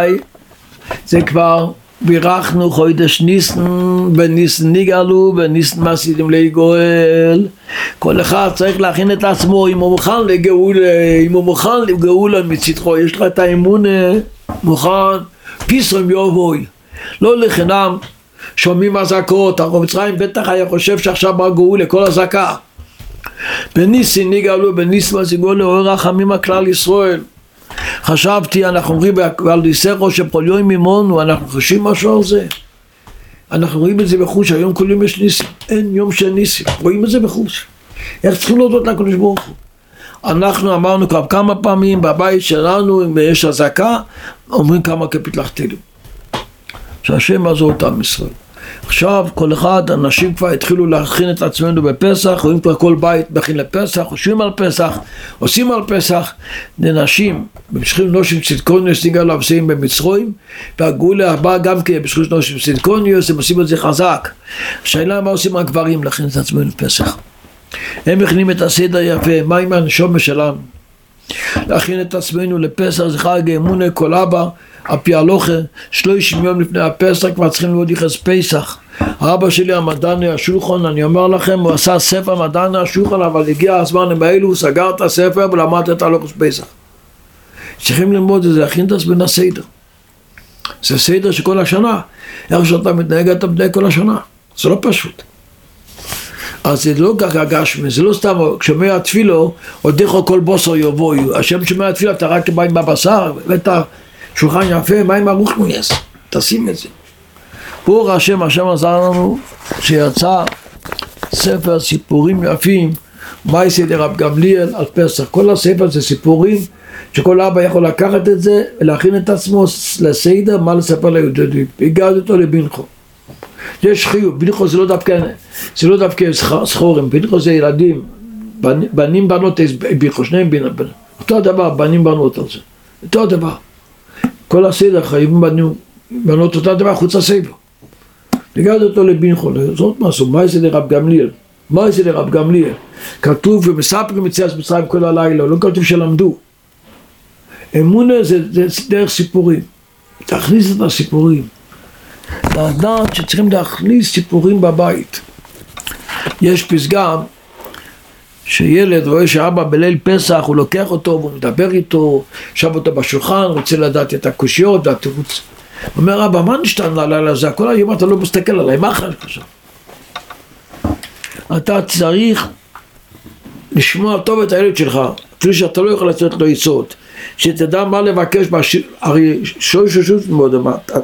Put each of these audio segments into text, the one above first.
רבותיי, זה כבר בירכנו חודש ניסן, וניסן נגאלו, וניסן מעשיתם לגואל. כל אחד צריך להכין את עצמו, אם הוא מוכן לגאולה מצדחו, יש לך את האמון מוכן, פיסרם יובוי. לא לחינם שומעים אזעקות, הרב מצרים בטח היה חושב שעכשיו בא גאולה, כל אזעקה. בניסן נגאלו, בניסן מעשיתם לעורר רחמים הכלל ישראל. חשבתי, אנחנו אומרים על דיסרו שכל יום ממונו, אנחנו חושבים משהו על זה. אנחנו רואים את זה בחוש, היום כל יום יש ניסים, אין יום של ניסים, רואים את זה בחוש. איך צריכים להודות לקדוש ברוך הוא? אנחנו אמרנו כבר כמה פעמים בבית שלנו, אם יש אזעקה, אומרים כמה קפיטלחתילים. שהשם עזור אותם ישראל. עכשיו כל אחד, אנשים כבר התחילו להכין את עצמנו בפסח, רואים כבר כל בית מכין לפסח, חושבים על פסח, עושים על פסח, לנשים, במשכים נושים צדקוניוס נגאלו עושים במצרים, והגאולה הבאה גם כן במשכים נושים צדקוניוס, הם עושים את זה חזק. השאלה מה עושים הגברים להכין את עצמנו לפסח? הם מכינים את הסדר יפה, מה עם הנשומה שלנו? להכין את עצמנו לפסח, זה חג אמונה כל אבא, הפי הלוכה, 30 יום לפני הפסח כבר צריכים ללמוד יחס פסח. האבא שלי המדעני השולחן, אני אומר לכם, הוא עשה ספר מדעני השולחן, אבל הגיע הזמן באלו, הוא סגר את הספר ולמד את הלוכס פסח. צריכים ללמוד את זה, להכין את עצמנו הסדר. זה סדר שכל השנה, איך שאתה מתנהג, אתה מתנהג כל השנה, זה לא פשוט. אז זה לא ככה גשמי, זה לא סתם, כשומע התפילו, עודךו כל בוסר יבואו, השם שומע התפילה, אתה רק בא עם הבשר, ואתה שולחן יפה, מה עם הרוח מויס? תשים את זה. ברוך השם, השם עזר לנו שיצא ספר סיפורים יפים, מייסי דרב גמליאל על פסח. כל הספר זה סיפורים שכל אבא יכול לקחת את זה ולהכין את עצמו לסדר, מה לספר ליהודים. הגעתי אותו לבינכו. יש חיוב, בינכו זה לא דווקא סחורים, בינכו זה ילדים, בנים בנות, בינכו, שניהם בנות. אותו הדבר, בנים בנות על זה. אותו הדבר. כל הסדר חייבים בנות אותה דבר חוץ הסדר. הגעתי אותו לבינכו, זאת משהו, מה זה לרב גמליאל? מה זה לרב גמליאל? כתוב ומספרים יציאת מצרים כל הלילה, לא כתוב שלמדו. אמונה זה דרך סיפורים. תכניס את הסיפורים. לדעת שצריכים להכניס סיפורים בבית. יש פסגה שילד רואה שאבא בליל פסח הוא לוקח אותו והוא מדבר איתו, שב אותו בשולחן, רוצה לדעת את הקושיות והתירוץ. הוא אומר, אבא, מה נשתן ללילה הזה? כל היום אתה לא מסתכל עליי, מה אחר עכשיו? אתה צריך לשמוע טוב את הילד שלך, אפילו שאתה לא יכול לצאת לו עצות, שתדע מה לבקש, הרי שושות מאוד,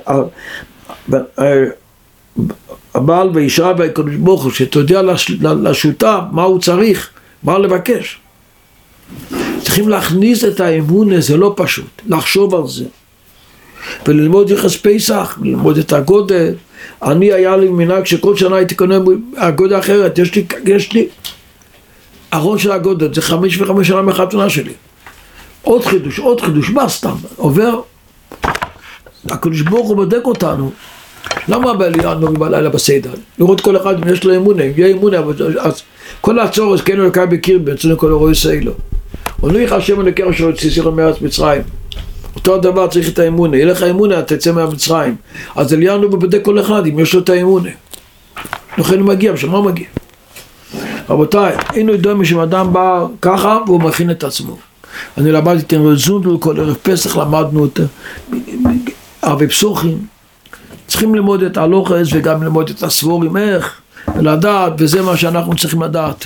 הבעל והאישה והקדוש ברוך הוא, שתודיע לשותף מה הוא צריך, מה לבקש. צריכים להכניס את האמון, זה לא פשוט, לחשוב על זה. וללמוד יחס פסח, ללמוד את הגודל. אני היה לי מנהג שכל שנה הייתי קונה הגודל אחרת, יש לי ארון של הגודל, זה 5 שנה מהחתונה שלי. עוד חידוש, מה סתם? עובר, הקדוש ברוך הוא בודק אותנו. למה בעלייה נורים בלילה בסדר? לראות כל אחד אם יש לו אמונה, אם יהיה אמונה, אז כל הצורס כן הוא לקה בקיר בעצנו כל הרוי סעילו. עונוי השם הנקר שלו תסיסיכם מארץ מצרים. אותו הדבר צריך את האמונה, יהיה לך אמונה, תצא מהמצרים. אז עלייה בודק כל אחד אם יש לו את האמונה. לכן הוא מגיע, בשביל מה הוא מגיע? רבותיי, אינו ידוע משם אדם בא ככה והוא מכין את עצמו. אני למדתי עם רזונדל, כל ערב פסח למדנו אותה, ערבי פסוחים. צריכים ללמוד את הלוחס וגם ללמוד את הסבורים איך, ולדעת, וזה מה שאנחנו צריכים לדעת.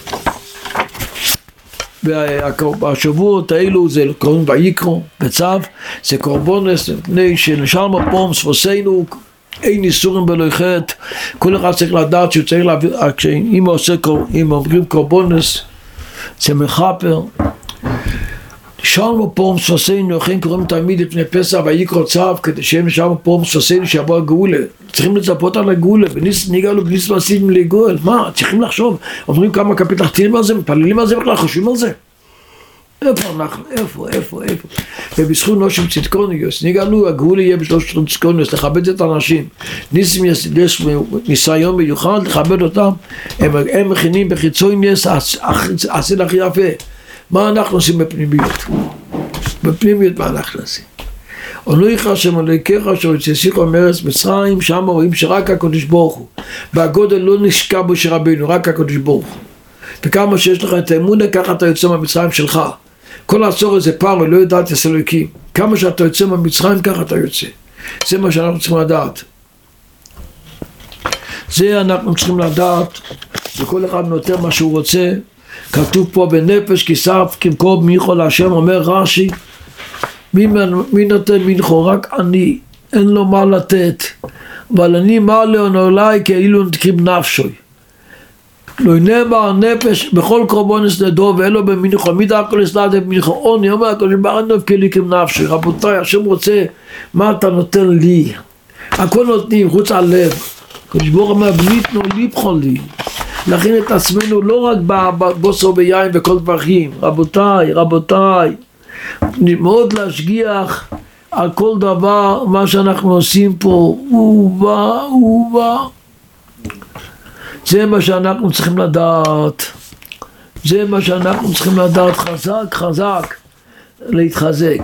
והשבועות האלו זה קוראים ויקרו, בצו, זה קורבונס, לפני שנשארנו פה, ספוסינו, אין איסורים בלא חטא, כל אחד צריך לדעת שהוא צריך להביא, אם אומרים קורבונס, זה מחפר, נשארנו פה מספסינו, לכן קוראים תמיד לפני פסח ויקרו צו, כדי שהם נשארנו פה מספסינו שיבוא הגאולה, צריכים לצפות על הגאולה, נגאלו בניס ועשיתם לגאול, מה? צריכים לחשוב, אומרים כמה קפיטלחתילים על זה, מפללים על זה בכלל, חושבים על זה. איפה אנחנו? איפה? ובזכות נושים צדקוניוס, נגאלו, הגאולה יהיה בשלוש צדקוניוס, לכבד את האנשים, ניסים יש ניסיון מיוחד, לכבד אותם, הם מכינים בחיצון יש, עשי הכי יפה. מה אנחנו עושים בפנימיות? בפנימיות מה אנחנו עושים? אנוכי השם אלוהיך אשר הוציאך מארץ מצרים, שם רואים שרק הקדוש ברוך הוא, והגודל לא נשקע בו של רבינו, רק הקדוש ברוך הוא. וכמה שיש לך את האמונה, ככה אתה יוצא מהמצרים שלך. כל העשור הזה פרעה לא יודעת את אלוהיקים, כמה שאתה יוצא מהמצרים ככה אתה יוצא. זה מה שאנחנו צריכים לדעת. זה אנחנו צריכים לדעת, וכל אחד נותן מה שהוא רוצה. כתוב פה בנפש כיסף כמקום מיכו להשם, אומר רש"י, מי נותן מנחו? רק אני, אין לו מה לתת, אבל אני מעלה עולי כאילו נתקים נפשוי. לא נאמר נפש בכל קורבנס נדו ואלו במנחו, מי דרכו לסלדת במנחו עוני, אומר הקדוש ברוך הוא כאילו נפשוי. רבותיי, השם רוצה, מה אתה נותן לי? הכל נותנים חוץ על לב. הקדוש ברוך הוא אומר, בניתנו ליבכו לי. להכין את עצמנו לא רק בבוסר ביין וכל דברים. רבותיי, מאוד להשגיח על כל דבר מה שאנחנו עושים פה. הוא בא. זה מה שאנחנו צריכים לדעת. חזק, להתחזק.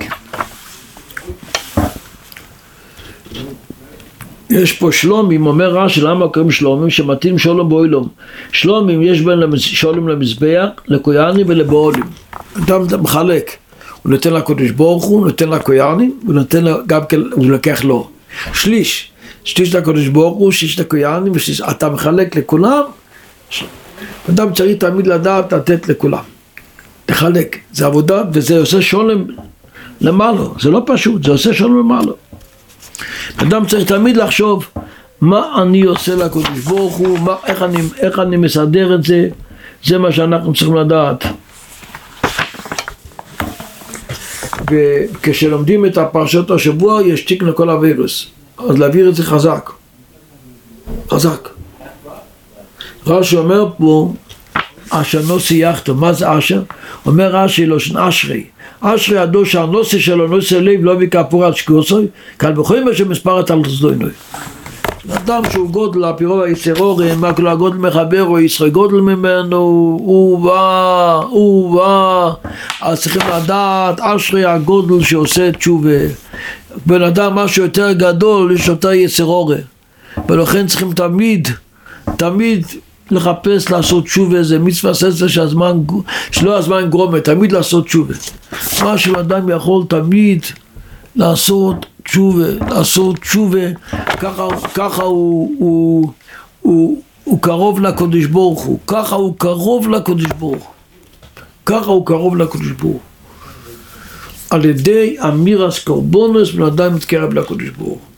יש פה שלומים, אומר רש"י, למה קוראים שלומים? שמתאים שולם באוילום. שלומים יש בין שולם למזבח, לכויאנים ולבעולים. אדם מחלק, הוא נותן לקדוש ברוך הוא, נותן לכויאנים, ונותן גם כן, הוא לקח לו. שליש לקדוש ברוך הוא, שליש לכויאנים, אתה מחלק לכולם. אדם צריך תמיד לדעת לתת לכולם. תחלק, זה עבודה, וזה עושה שולם למעלה. זה לא פשוט, זה עושה שולם למעלה. אדם צריך תמיד לחשוב מה אני עושה לקדוש ברוך הוא, איך אני מסדר את זה. זה מה שאנחנו צריכים לדעת. וכשלומדים את הפרשות השבוע יש תיק לכל הווירוס, אז להעביר את זה חזק. רש"י אומר פה אשר נוסי יחתו. מה זה אשר? אומר רש"י לושן אשרי. אשרי הדור שהנושא שלו נושא לב לא בכפור על שקורסוי, קל בכל מה שמספרת על חסדוינוי. אדם שהוא גודל הפירו היצרורים, רק לא הגודל מחבר או ישחי גודל ממנו, הוא בא. אז צריכים לדעת, אשרי הגודל שעושה תשובה. בן אדם משהו יותר גדול, יש יותר יצרורים. ולכן צריכים תמיד לחפש לעשות תשובה. זה מצווה ססה שלא הזמן גרומת, תמיד לעשות תשובה. מה שאדם יכול תמיד לעשות תשובה, ככה הוא קרוב לקדוש ברוך הוא, ככה הוא קרוב לקדוש ברוך הוא. על ידי אמירס קורבנוס בן אדם מתקרב לקדוש ברוך הוא.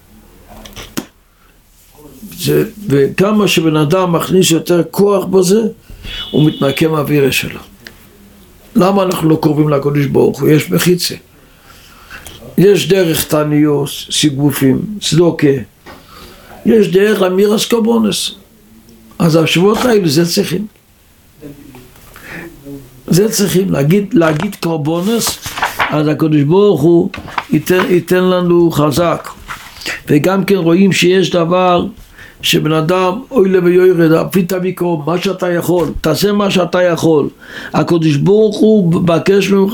וכמה שבן אדם מכניס יותר כוח בזה, הוא מתנקם מהאווירה שלו. למה אנחנו לא קרובים לקדוש ברוך הוא? יש מחיצה. יש דרך תניוס, סיגופים, צדוקה. יש דרך אמירס קורבנוס. אז השבועות האלה זה צריכים להגיד קורבנוס, אז הקדוש ברוך הוא ייתן לנו חזק. וגם כן רואים שיש דבר שבן אדם אוי לב ויורד, אפילו תביא קרוב, מה שאתה יכול, תעשה מה שאתה יכול. הקדוש ברוך הוא מבקש ממך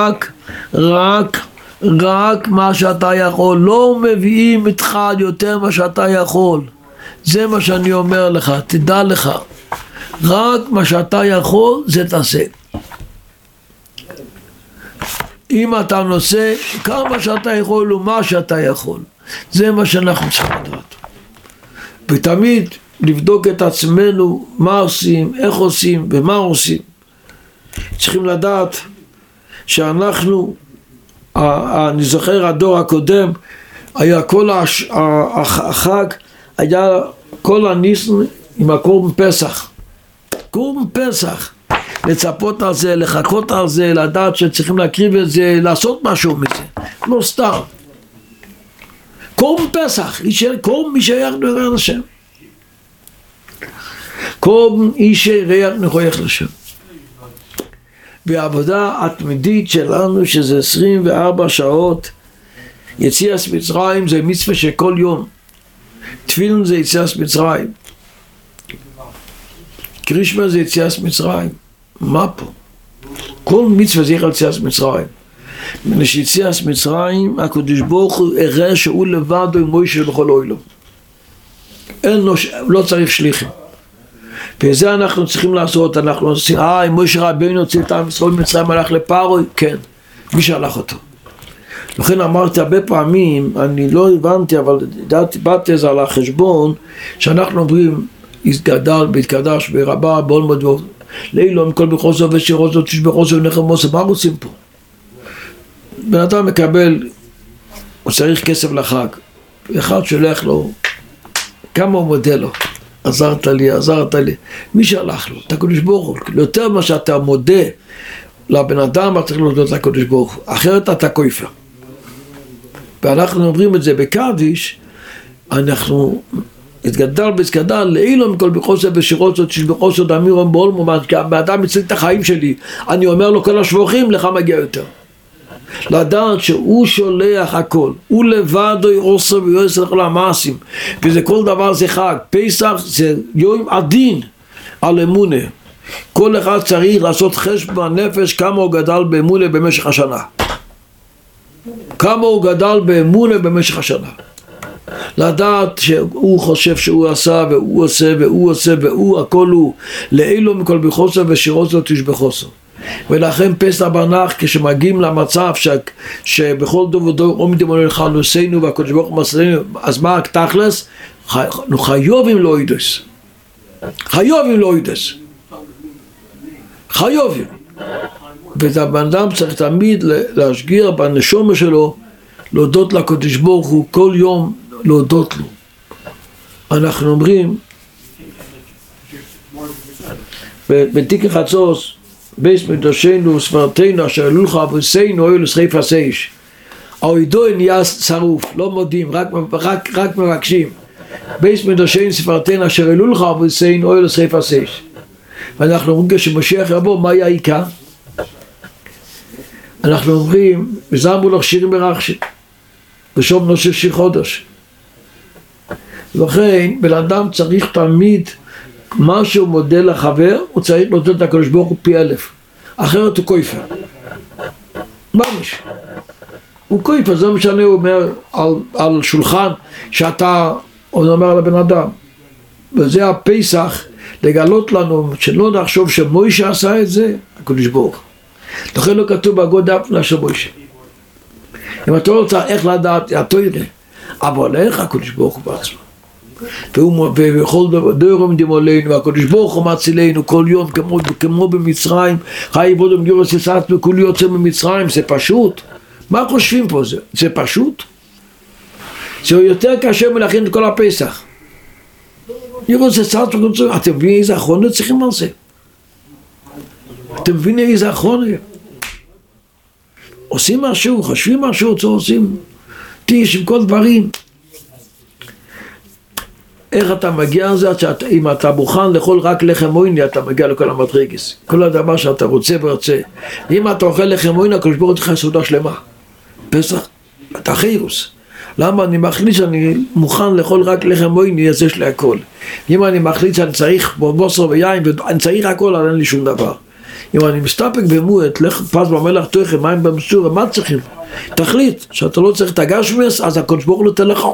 רק מה שאתה יכול, לא מביאים איתך יותר מה שאתה יכול. זה מה שאני אומר לך, תדע לך, רק מה שאתה יכול זה תעשה. אם אתה נושא כמה שאתה יכול ומה שאתה יכול, זה מה שאנחנו צריכים לדעת. ותמיד לבדוק את עצמנו מה עושים, איך עושים ומה עושים. צריכים לדעת שאנחנו, אני זוכר הדור הקודם, היה כל החג, היה כל הניסן עם הקורבן פסח. קורבן פסח. לצפות על זה, לחכות על זה, לדעת שצריכים להקריב את זה, לעשות משהו מזה. לא סתם. קורבן פסח, קורבן איש הירח נויח לשם. קורבן איש הירח נויח לשם. בעבודה התמידית שלנו, שזה 24 שעות, יציאת מצרים זה מצווה של כל יום. תפילין זה יציאת מצרים. קרישמה זה יציאת מצרים. מה פה? כל מצווה זה יציאת מצרים. מנשיציאס מצרים, הקדוש ברוך הוא הראה שהוא לבד עם מוישה בכל אוהלו. אין לו, לא צריך שליחים. וזה אנחנו צריכים לעשות, אנחנו עושים, אם מוישה רבינו הוציא את עם ישראל מצרים הלך לפרעה, כן, מי שלח אותו. לכן אמרתי הרבה פעמים, אני לא הבנתי, אבל באתי על החשבון, שאנחנו אומרים, יתגדל, בהתקדש, ברבה, בעולמות, לאילו, מכל בחוסר ושירוזו, תשבחוסו ונחמוסו, מה רוצים פה? בן אדם מקבל, הוא צריך כסף לחג, אחד שולח לו, כמה הוא מודה לו, עזרת לי, מי שלח לו? את הקדוש ברוך הוא, יותר מה שאתה מודה לבן אדם, אתה צריך להודות לקדוש ברוך הוא, אחרת אתה כופר. ואנחנו אומרים את זה בקדיש, אנחנו התגדל בהתגדל, לאילו מכל בחוסר ושירוזו, תשבחוסו דמירון בעולמו, באדם מציל את החיים שלי, אני אומר לו כל השבוחים, לך מגיע יותר. לדעת שהוא שולח הכל, הוא לבד עושה ויועץ לכל המעשים, וזה כל דבר זה חג. פסח זה יום הדין על אמונה. כל אחד צריך לעשות חשבון נפש כמה הוא גדל באמונה במשך השנה, כמה הוא גדל באמונה במשך השנה, לדעת שהוא חושב שהוא עשה והוא עושה והוא עושה והוא הכל הוא, לאילו מכל בחוסר ושירוזו תשבחוסו. ולכן פסח בנח, כשמגיעים למצב שבכל דור ודור עומדים עלינו חלוסינו והקדוש ברוך הוא מסלנו, אז מה תכלס? חייבים לא ידס, חייבים. ובן אדם צריך תמיד להשגיר בנשמה שלו, להודות לקדוש ברוך הוא, כל יום להודות לו. אנחנו אומרים בתיקי חצוץ, בייס מקדשנו וספרתנו אשר העלו לך אבוסינו אוהל שריף הסייש, האוידוי נהיה שרוף, לא מודים, רק מבקשים. בייס מקדשנו וספרתנו אשר העלו לך אבוסינו אוהל שריף הסייש. ואנחנו אומרים כשמשיח יבוא, מה יהיה העיקר? אנחנו אומרים, וזמרו לך שירים ברחשים, ושום נוסיף שיר חודש. לכן בן אדם צריך תמיד מה שהוא מודה לחבר, הוא צריך להודות לקדוש ברוך הוא פי 1000, אחרת הוא כופר. ממש הוא כופר. זה משנה, הוא אומר על שולחן שאתה אומר לבן אדם, וזה הפסח לגלות לנו שלא נחשוב שמוישה עשה את זה, הקדוש ברוך הוא. לכן לא כתוב בהגות דפנה של מוישה. אם אתה רוצה איך לדעת, אתה יודע, אבל איך הקדוש ברוך הוא בעצמו, ובכל דור עומדים עלינו, והקדוש ברוך הוא מצילנו כל יום, כמו במצרים, חי בודם גירוס יסעת וכול יוצא ממצרים. זה פשוט. מה חושבים פה? זה פשוט? זה יותר קשה מלהכין את כל הפסח. גירוס יסעת וכול יוצא. אתם מבינים איזה אחרונה צריכים על זה? אתם מבינים איזה אחרונה? עושים משהו, חושבים משהו, עושים טיש עם כל דברים. איך אתה מגיע על זה? אם אתה מוכן לאכול רק לחם מויני, אתה מגיע לכל המדרגס, כל הדבר שאתה רוצה ורוצה. אם אתה אוכל לחם מויני, הקדוש ברוך הוא לך סעודה שלמה. פסח, אתה חירוס. למה אני מחליט שאני מוכן לאכול רק לחם מויני, אז יש לי הכל. אם אני מחליט שאני צריך בוסר ויין, ואני צריך הכל, אז אין לי שום דבר. אם אני מסתפק במועט, פס במלח תוכן, מים במסור, מה צריכים? תחליט שאתה לא צריך את הגשמס, אז הקדוש ברוך הוא נותן לך.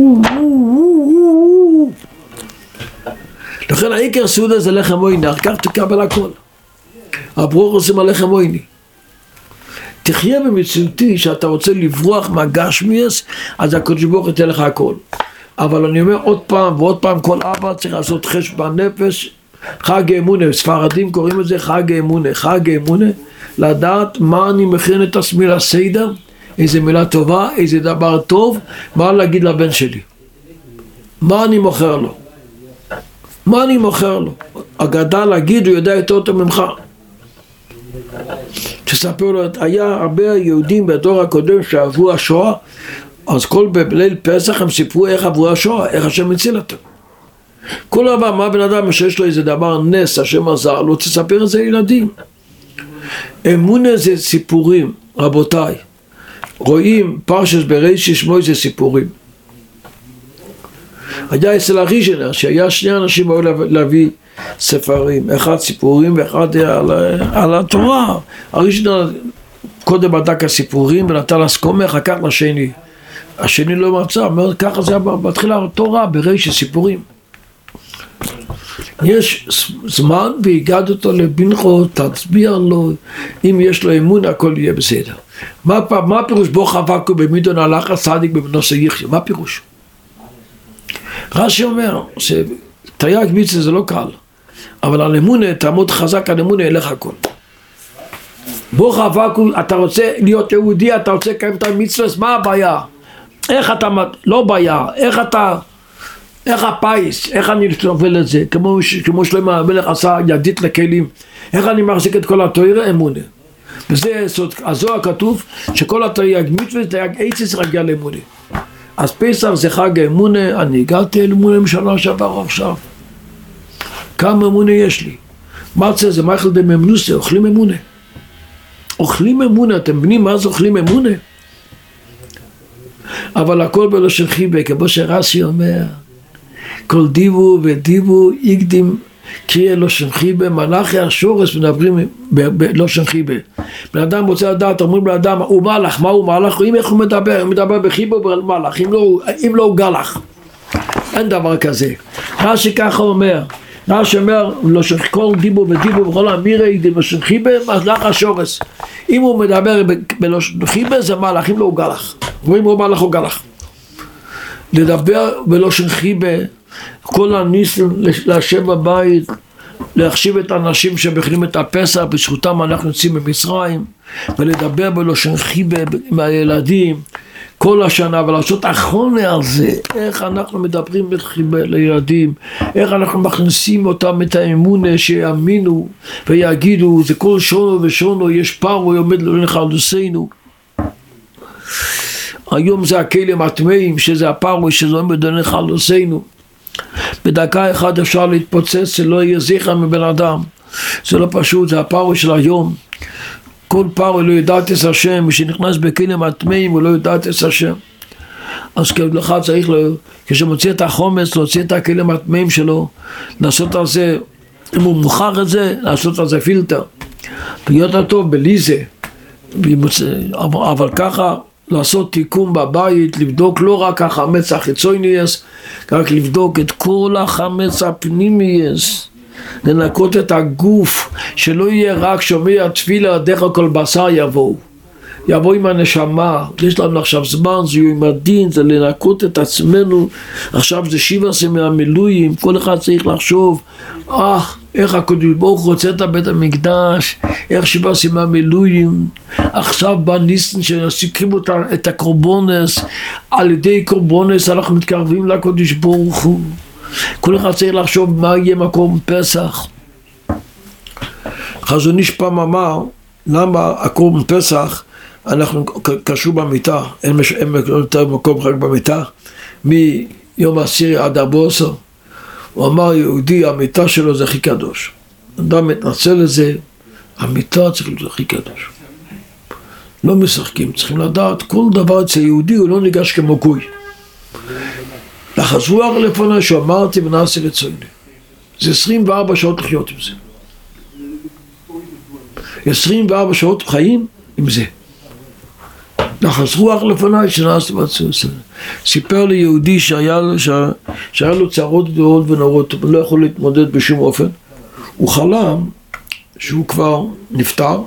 לכן העיקר סעודה זה לחם מויני, כך תקבל הכל. הברוך עושים על לחם מויני. תחיה במציאותי שאתה רוצה לברוח מהגשמיאס, אז הקדוש ברוך הוא ייתן לך הכל. אבל אני אומר עוד פעם ועוד פעם, כל אבא צריך לעשות חשבון נפש, חג אמונה, ספרדים קוראים את זה חג אמונה, חג אמונה, לדעת מה אני מכין את עצמי לסדר, איזה מילה טובה, איזה דבר טוב, מה להגיד לבן שלי, מה אני מוכר לו, מה אני מוכר לו. הגדל להגיד, הוא יודע יותר טוב ממך. תספר לו, היה הרבה יהודים בדור הקודם שעברו השואה, אז כל בליל פסח הם סיפרו איך עברו השואה, איך השם הציל אותם. כל דבר, מה בן אדם שיש לו איזה דבר נס, השם עזר לו, תספר את זה לילדים. אמונה זה סיפורים, רבותיי. רואים פרשת בראשית שמות זה סיפורים. היה אצל הראשונה שהיה שני אנשים היו להביא ספרים, אחד סיפורים ואחד על התורה. הראשונה קודם בדק הסיפורים ונתן לסכומר, אחר כך לשני. השני לא מצא, אומר, ככה זה בתחילה התורה, בריש סיפורים. יש זמן והגעת אותו לבנכו, תצביע לו, אם יש לו אמון הכל יהיה בסדר. מה פירוש בו חבקו במידון הלך הצדיק בבנוסו יחיה? מה פירוש? רש"י אומר שתרי"ג מצווה זה לא קל, אבל על אמונה, תעמוד חזק על אמונה, ילך הכל. בו חבקו, אתה רוצה להיות יהודי, אתה רוצה לקיים את המצווה, מה הבעיה? איך אתה, לא בעיה, איך הפייס, איך אני סובל את זה, כמו שלמה המלך עשה ידית לכלים, איך אני מחזיק את כל התורה? אמונה. וזה סוד, הזוהר כתוב שכל התרי"ג מצווה זה תרי"ג עצה רגיל לאמונה. אז פסח זה חג האמונה, אני הגעתי לאמונה משנה שעבר עכשיו. כמה אמונה יש לי? מצה זה מאכל דממנוסה, אוכלים אמונה. אוכלים אמונה, אתם מבינים מה זה אוכלים אמונה? אבל הכל בלשון חיבה, כמו שרש"י אומר, כל דיבו ודיבו יקדים קריאה לשון חיבה, מלאכי השורש מדברים בלשון חיבה. בן אדם רוצה לדעת, אומרים בן אדם, הוא מלאך, מה הוא מלאך? איך הוא מדבר? הוא מדבר בחיבה או במלאך, אם לא הוא גלח. אין דבר כזה. רש"י ככה אומר, רש"י אומר, כל דיבו ודיבו בכל אמירה יקדים לשון חיבה, מלאך השורש. אם הוא מדבר בלשון חיבה זה מלאך, אם לא הוא גלח. אומרים הוא מלאך או גלח. לדבר בלשון חיבה, כל הניסים לשב בבית, להחשיב את האנשים שמכינים את הפסח, בזכותם אנחנו יוצאים ממצרים, ולדבר בלשון חיבה עם הילדים כל השנה, ולעשות אחרונה על זה, איך אנחנו מדברים בחיבה לילדים, איך אנחנו מכניסים אותם את האמונה שיאמינו ויגידו, זה כל שונו ושונו, יש פרו עומד לחלוצינו. היום זה הכלים הטמאים, שזה הפרו שזה עומד לחלוצינו. בדקה אחת אפשר להתפוצץ, זה לא יהיה זכר מבן אדם, זה לא פשוט, זה הפרו של היום. כל פרו לא יודעת את השם, מי שנכנס בכלים הטמאים הוא לא יודעת את השם. אז לך צריך, כשמוציא את החומץ, להוציא את הכלים הטמאים שלו, לעשות על זה, אם הוא מוכר את זה, לעשות על זה פילטר. ויותר טוב בלי זה, אבל ככה, לעשות תיקון בבית, לבדוק לא רק החמץ החיצוניוס, רק לבדוק את כל החמץ הפנימיוס, לנקות את הגוף, שלא יהיה רק שומע תפילה, דרך כל בשר יבוא עם הנשמה. יש לנו עכשיו זמן, זה יהיה עם הדין, זה לנקות את עצמנו. עכשיו זה 17 מהמילואים, כל אחד צריך לחשוב, איך הקדוש ברוך הוא רוצה את בית המקדש, איך 17 מהמילואים, עכשיו בא ניסן שסיכים את הקורבונס, על ידי קורבונס אנחנו מתקרבים לקדוש ברוך הוא. כל אחד צריך לחשוב מה יהיה מקום פסח. חזון איש פעם אמר, למה הקורבן פסח אנחנו קשור במיטה, אין יותר מקום רק במיטה, מיום העשירי עד 14. הוא אמר יהודי, המיטה שלו זה הכי קדוש. אדם מתנצל לזה, המיטה צריך להיות הכי קדוש. לא משחקים, צריכים לדעת, כל דבר אצל יהודי הוא לא ניגש כמו גוי. לחזרוח לפני שאמרתי ונעשה לצויני. זה 24 שעות לחיות עם זה. 24 שעות חיים עם זה. לחזרוח לפני שנעשה לצויני. סיפר לי יהודי שהיה לו צרות גדולות ונורות, הוא לא יכול להתמודד בשום אופן. הוא חלם שהוא כבר נפטר,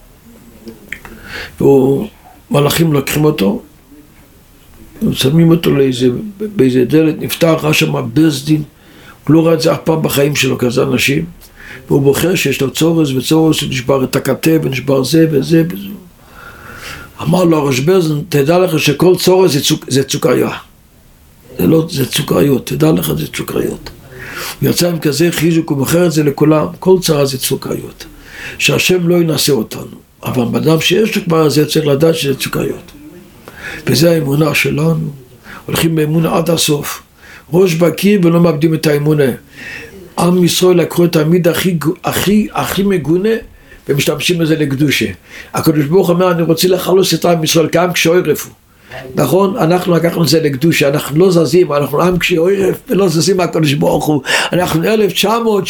ומלאכים לוקחים אותו, שמים אותו באיזה דלת, נפטר, ראה שם בסדין, הוא לא ראה את זה אף פעם בחיים שלו, כזה אנשים, והוא בוחר שיש לו צורס, וצורס נשבר את הכתב, ונשבר זה וזה וזה. אמר לו הרשב"ז, תדע לך שכל צורס זה צוקריה. זה צוקריות, תדע לך זה צוקריות. הוא יצא עם כזה חיזוק, הוא מוכר את זה לכולם, כל צרה זה צוקריות. שהשם לא ינסה אותנו. אבל בדם שיש לו כבר זה צריך לדעת שזה צוקריות. וזה האמונה שלנו. הולכים באמונה עד הסוף. ראש בקיר ולא מאבדים את האמונה. עם ישראל לקחו את העמיד הכי מגונה, ומשתמשים בזה לקדושה. הקדוש ברוך אומר, אני רוצה לחלוץ את עם ישראל כעם קשי עורף. נכון? אנחנו לקחנו את זה לקדושה, אנחנו לא זזים, אנחנו עם קשי עורף ולא זזים מהקדוש ברוך הוא. אנחנו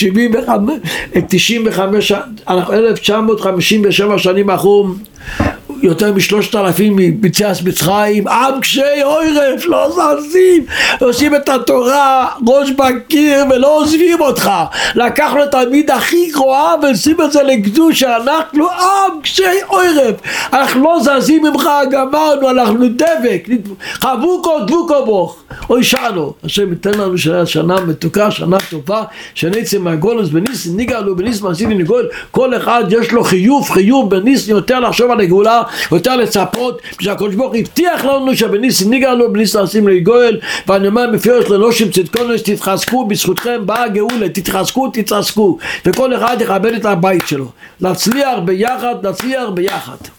1957 שנים אחרון, יותר מ3,000 מביציאת מצרים, עם קשי עורף, לא זזים, עושים את התורה ראש בקיר ולא עוזבים אותך. לקחנו את התלמיד הכי גרוע ונשים את זה לקדושה. אנחנו עם קשי עורף, אנחנו לא זזים ממך, גמרנו, אנחנו דבק, חבוקו דבוקו בוך. אוי שנו, השם ייתן לנו שנה מתוקה, שנה טובה, שנצא מהגולוס בניס ניגאלו, בניס מעשי ונגאול. כל אחד יש לו חיוב בניס, יותר לחשוב על הגאולה, יותר לצפות, שהקדוש ברוך הוא הבטיח לנו שבניס ניגאלו, בניס מעשי ונגאול. ואני אומר מפירוש לנושים צדקונוס, תתחזקו, בזכותכם באה הגאולה, תתחזקו, תתעסקו, וכל אחד יכבד את הבית שלו. נצליח ביחד, נצליח ביחד.